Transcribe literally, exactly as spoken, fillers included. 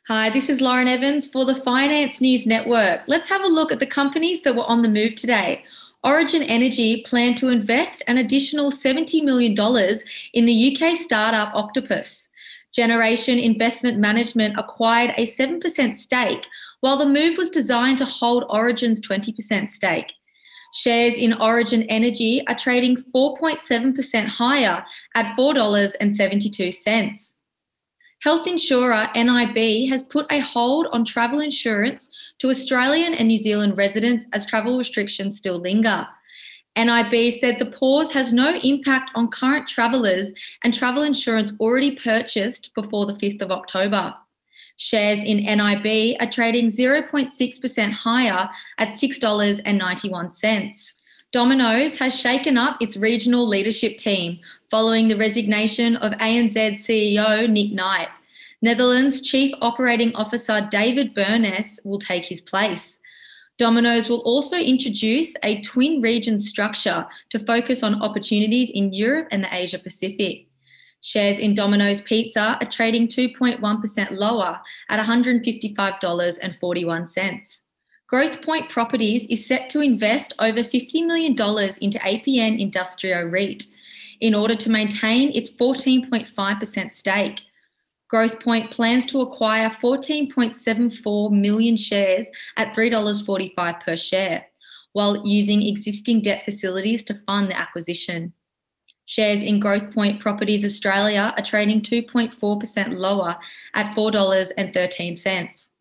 Hi, this is Lauren Evans for the Finance News Network. Let's have a look at the companies that were on the move today. Origin Energy planned to invest an additional seventy million dollars in the U K startup Octopus. Generation Investment Management acquired a seven percent stake, while the move was designed to hold Origin's twenty percent stake. Shares in Origin Energy are trading four point seven percent higher at four dollars seventy-two. Health insurer N I B has put a hold on travel insurance to Australian and New Zealand residents as travel restrictions still linger. N I B said the pause has no impact on current travellers and travel insurance already purchased before the fifth of October. Shares in N I B are trading zero point six percent higher at six dollars ninety-one. Domino's has shaken up its regional leadership team following the resignation of A N Z C E O Nick Knight. Netherlands Chief Operating Officer David Burness will take his place. Domino's will also introduce a twin region structure to focus on opportunities in Europe and the Asia Pacific. Shares in Domino's Pizza are trading two point one percent lower at one hundred fifty-five dollars and forty-one cents. Growth Point Properties is set to invest over fifty million dollars into A P N Industrio REIT in order to maintain its fourteen point five percent stake. Growth Point plans to acquire fourteen point seven four million shares at three dollars forty-five per share, while using existing debt facilities to fund the acquisition. Shares in Growth Point Properties Australia are trading two point four percent lower at four dollars thirteen.